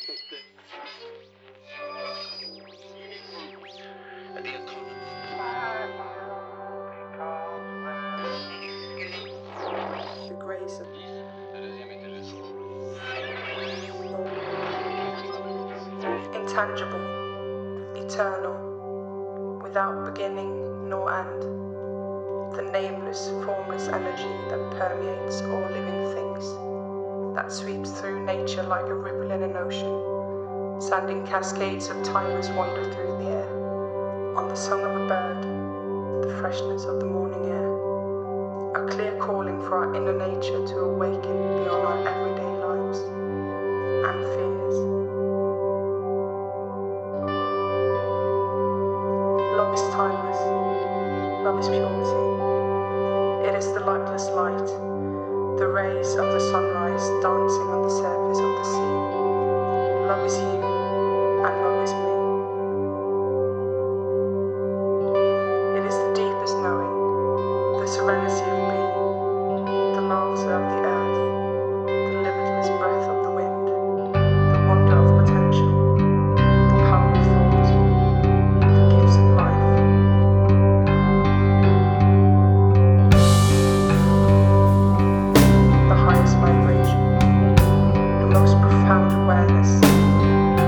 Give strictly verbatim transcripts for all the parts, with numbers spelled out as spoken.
The grace of intangible, eternal, without beginning nor end, the nameless, formless energy that permeates all living things, that sweeps through nature like a ripple in an ocean, sending cascades of timeless wonder through the air, on the song of a bird, the freshness of the morning air, a clear calling for our inner nature to awaken beyond our everyday lives and fears. Love is timeless. Love is purity. It is the lightless light, the rays of the sunrise dancing on the surface of the sea. Love is you, and love is me. It is the deepest knowing, the serenity of being, the laughter of the earth, the limitless breath of the wind, the wonder of potential, the power of thought, the gifts of life. The highest vibration, the most profound awareness,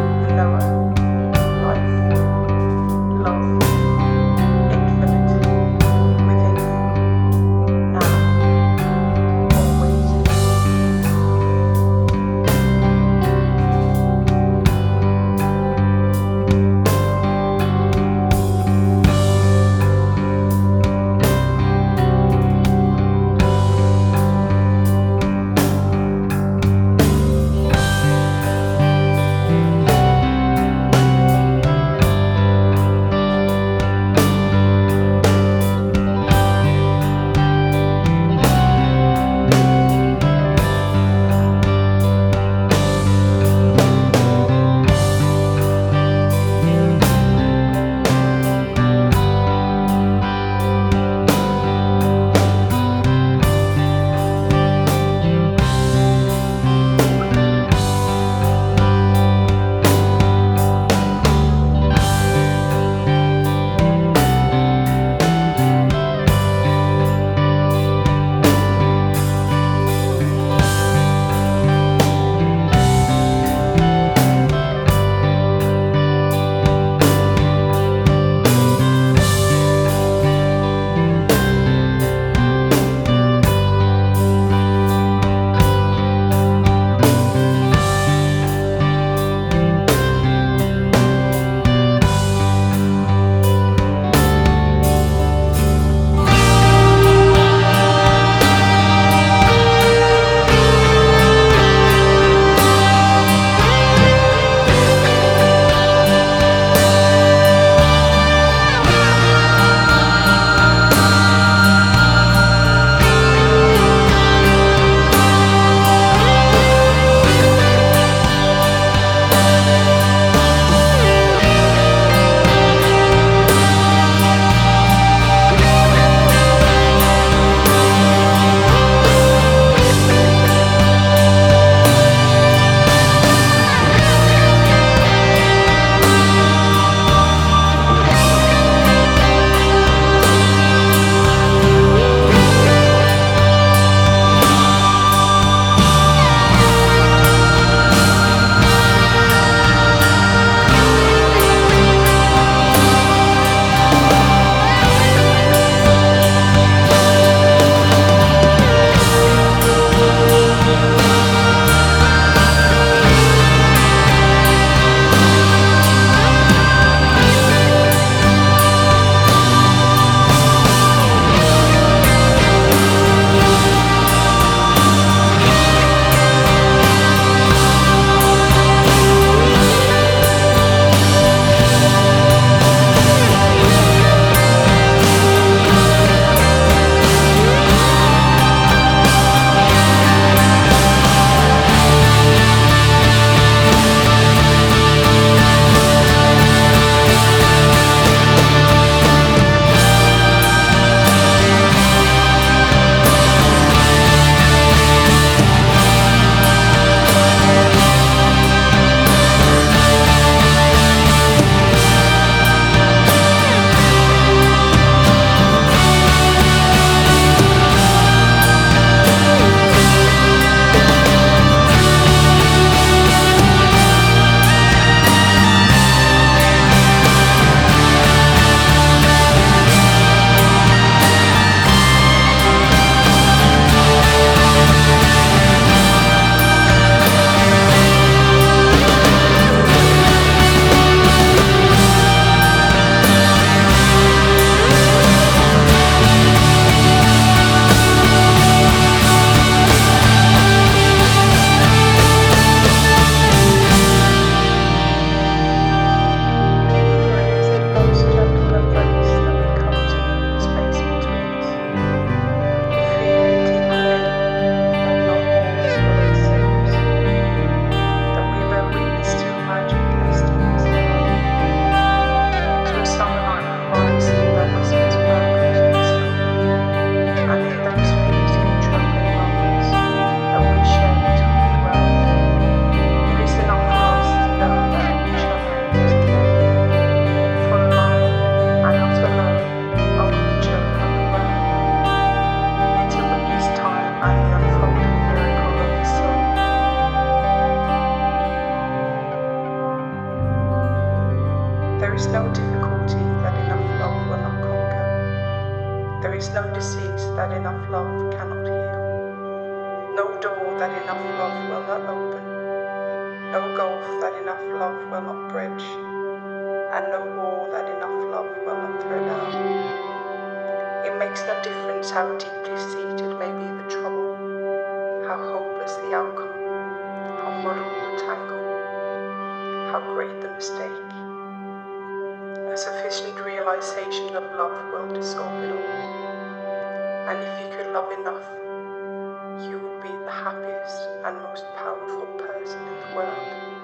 There is no disease that enough love cannot heal, no door that enough love will not open, no gulf that enough love will not bridge, and no wall that enough love will not tear down. It makes no difference how deeply seated may be the trouble, how hopeless the outcome, how muddled the tangle, how great the mistake. A sufficient realization of love will dissolve it all. And if you could love enough, you would be the happiest and most powerful person in the world.